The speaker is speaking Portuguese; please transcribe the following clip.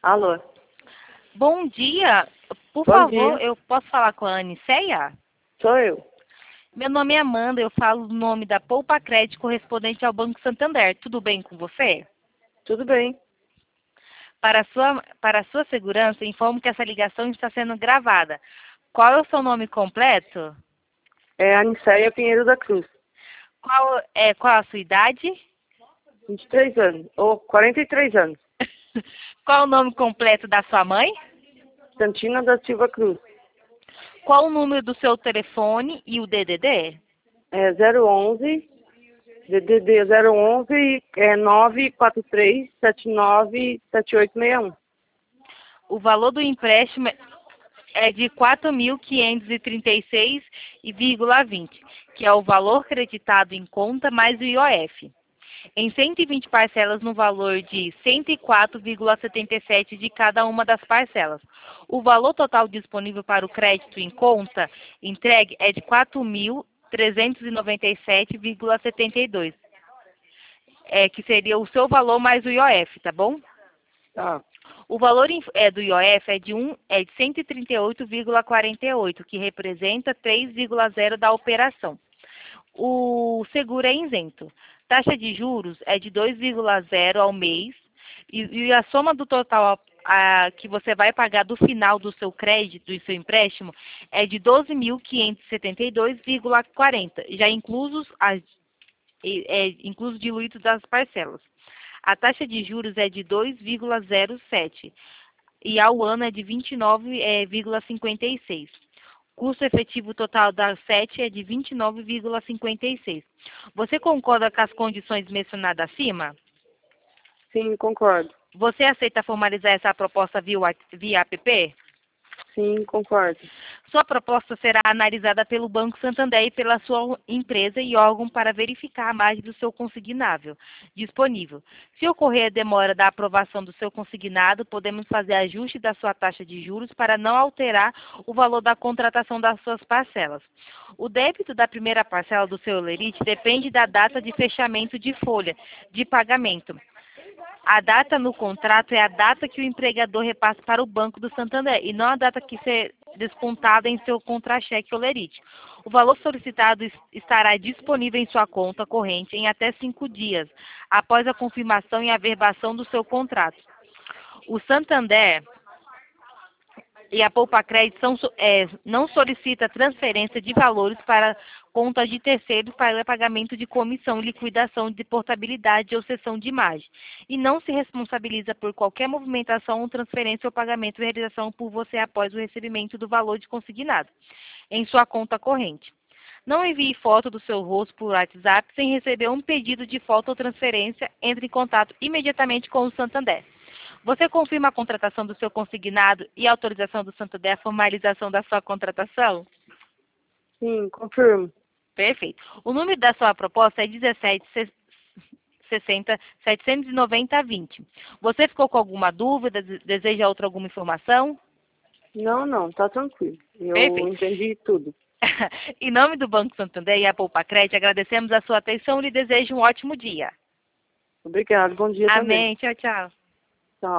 Alô, Bom dia. Por bom favor, dia, eu posso falar com a Aniceia? sou eu. Meu nome é Amanda, eu falo o nome da Poupa Crédito correspondente ao Banco Santander. Tudo bem com você? Tudo bem? Para a sua segurança, informo que essa ligação está sendo gravada. Qual é o seu nome completo? É Aniceia Pinheiro da Cruz, Qual a sua idade? 23 anos, ou 43 anos. Qual o nome completo da sua mãe? Santina da Silva Cruz, Qual o número do seu telefone e o DDD? é 011, DDD 011, 943797861. O valor do empréstimo é de 4.536,20, que é o valor creditado em conta mais o IOF, em 120 parcelas no valor de 104,77 de cada uma das parcelas. O valor total disponível para o crédito em conta entregue é de 4.397,72, que seria o seu valor mais o IOF, tá bom? Tá, O valor do IOF é de 138,48, que representa 3,0 da operação. O seguro é isento. Taxa de juros é de 2,0 ao mês e a soma do total que você vai pagar do final do seu crédito, do seu empréstimo, é de 12.572,40, já incluso diluído das parcelas. A taxa de juros é de 2,07 e ao ano é de 29,56. Custo efetivo total da SET é de 29,56. Você concorda com as condições mencionadas acima? sim, concordo. Você aceita formalizar essa proposta via app? Sim, concordo. Sua proposta será analisada pelo Banco Santander e pela sua empresa e órgão para verificar a margem do seu consignável disponível. Se ocorrer a demora da aprovação do seu consignado, podemos fazer ajuste da sua taxa de juros para não alterar o valor da contratação das suas parcelas. O débito da primeira parcela do seu lerite depende da data de fechamento de folha de pagamento. A data no contrato é a data que o empregador repassa para o Banco do Santander e não a data que ser descontada em seu contra-cheque ou lerite. O valor solicitado estará disponível em sua conta corrente em até 5 dias, após a confirmação e averbação do seu contrato. O Santander e a Poupa Crédito não solicita transferência de valores para contas de terceiros para pagamento de comissão, liquidação de portabilidade ou cessão de imagem, e não se responsabiliza por qualquer movimentação ou transferência ou pagamento ou realização por você após o recebimento do valor de consignado em sua conta corrente. Não envie foto do seu rosto por WhatsApp sem receber um pedido de foto ou transferência. Entre em contato imediatamente com o Santander. Você confirma a contratação do seu consignado e a autorização do Santander à formalização da sua contratação? Sim, confirmo. Perfeito. O número da sua proposta é 1760-790-20. Você ficou com alguma dúvida? Deseja alguma informação? Não, tá tranquilo. Eu Perfeito. entendi tudo. Em nome do Banco Santander e a Poupa Crédito, agradecemos a sua atenção e lhe desejo um ótimo dia. Obrigado, bom dia também. Amém. Tchau, tchau.